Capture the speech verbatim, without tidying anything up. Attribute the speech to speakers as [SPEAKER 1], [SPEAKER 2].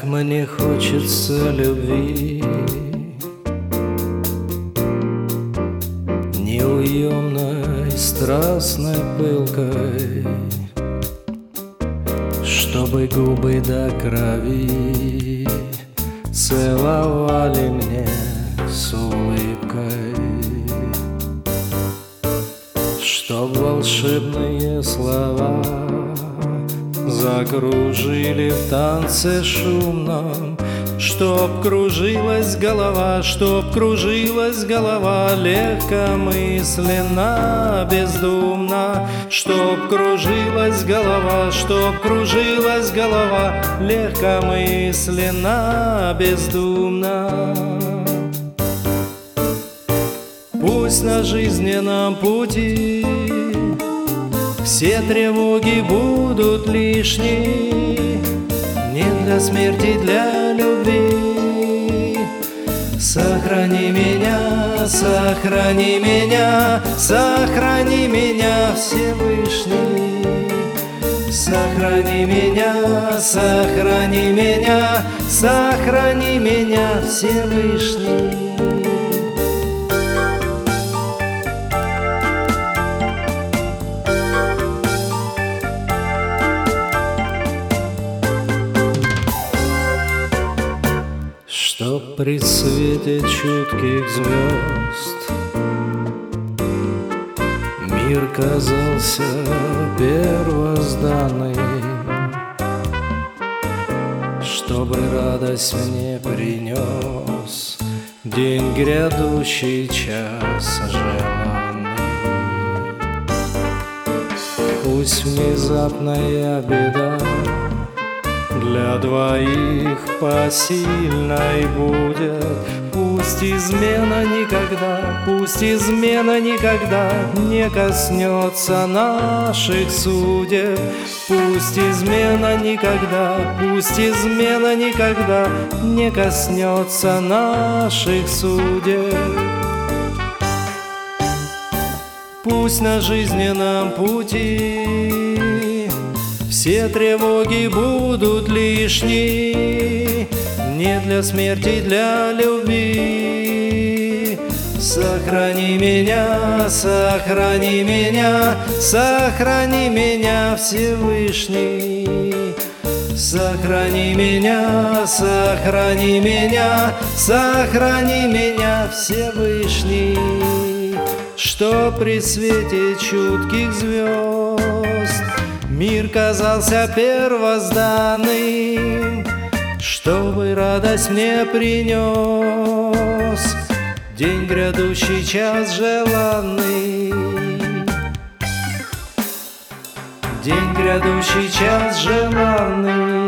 [SPEAKER 1] мне хочется любви, неуемной, страстной, пылкой, чтобы губы до крови целовали мне с улыбкой, чтоб волшебные слова закружили в танце шумном, чтоб кружилась голова, чтоб кружилась голова легкомысленно, бездумно, чтоб кружилась голова, чтоб кружилась голова легкомысленно, бездумно. Пусть на жизненном пути все тревоги будут лишние, не для смерти, для любви. Сохрани меня, сохрани меня, сохрани меня, Всевышний. Сохрани меня, сохрани меня, сохрани меня, Всевышний. Чтоб при свете чутких звезд мир казался первозданным, чтобы радость мне принес день грядущий, час желанный. Пусть внезапная беда для двоих посильной будет, пусть измена никогда, пусть измена никогда не коснется наших судеб, пусть измена никогда, пусть измена никогда не коснется наших судеб. Пусть на жизненном пути все тревоги будут лишние, не для смерти, для любви. Сохрани меня, сохрани меня, сохрани меня, Всевышний. Сохрани меня, сохрани меня, сохрани меня, Всевышний. Что при свете чутких звезд мир казался первозданным, чтобы радость мне принес день грядущий, час желанный. День грядущий, час желанный.